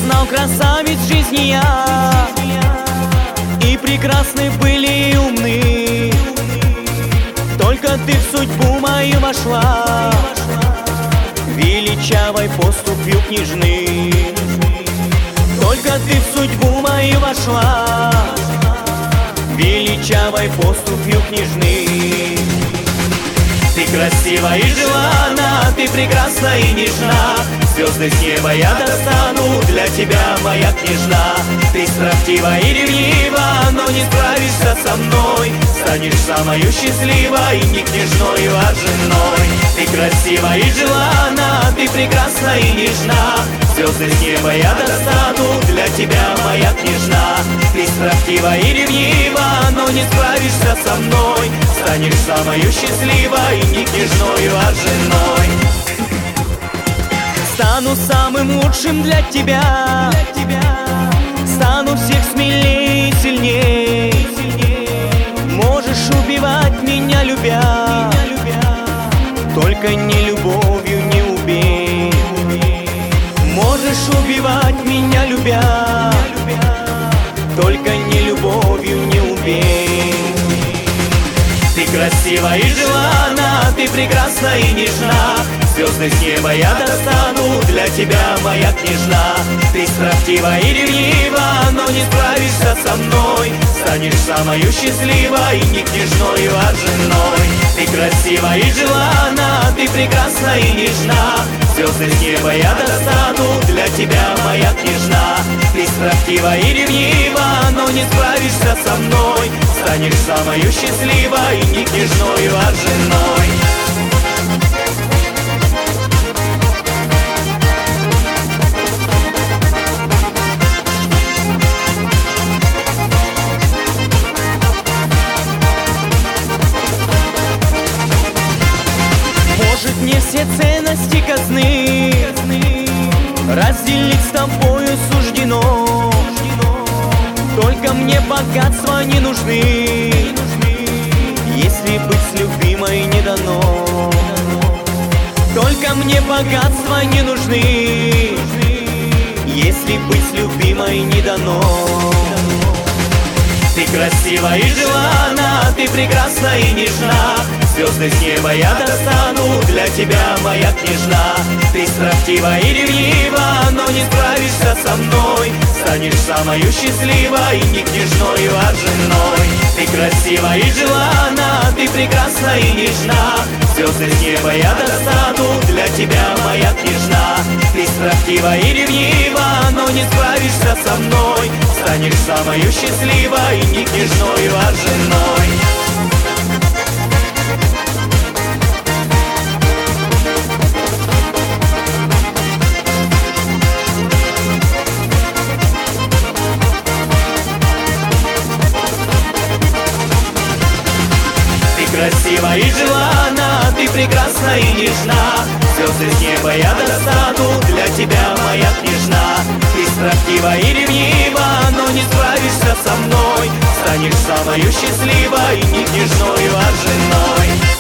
знал красавиц жизни я, и прекрасны были и умны. Только ты в судьбу мою вошла, величавой поступью княжны. Только ты в судьбу мою вошла, величавой поступью княжны. Ты красива и желанна, ты прекрасна и нежна. Звезды с неба я достану для тебя, моя княжна. Ты строптива и ревнива, но не справишься со мной. Станешь самою счастливой, не княжною, а женой. Ты красива и желанна, ты прекрасна и нежна. Звезды с неба я достану для тебя, моя княжна. Ты строптива и ревнива, но не справишься со мной. Станешь самою счастливой, не княжною, а женой. Стану самым лучшим для тебя, стану всех смелее и сильней. Можешь убивать меня, любя, только не любовью не убей. Можешь убивать меня, любя, только не любовью не убей. Ты красива и желанна, ты прекрасна и нежна. Звезды с неба я достану для тебя, моя княжна. Ты строптива и ревнива, но не справишься со мной. Станешь самою счастливой, не княжною, а женой. Ты красива и желанна, ты прекрасна и нежна. Звезды с неба я достану для тебя, моя княжна. Ты строптива и ревнива, но не справишься со мной. Станешь самою счастливой, не княжною, а женой. Может, не все ценности казны разделить с тобою суждено. Только мне богатства не нужны, если быть с любимой не дано. Только мне богатства не нужны, если быть с любимой не дано. Ты красива и желанна, ты прекрасна и нежна. Звезды с неба я достану для тебя, моя княжна. Ты строптива и ревнива, но не справишься со мной. Станешь самою счастливой, не княжною, а женой. Ты красива и желанна, ты прекрасна и нежна. Звезды с неба я достану для тебя, моя княжна. Ты строптива и ревнива, но не справишься со мной. Станешь самою счастливой, не княжною, а женой. Красива и желанна, ты прекрасна и нежна. Звезды с неба я достану для тебя, моя княжна. Ты строптива и ревнива, но не справишься со мной. Станешь самою счастливой, не княжною, а женой.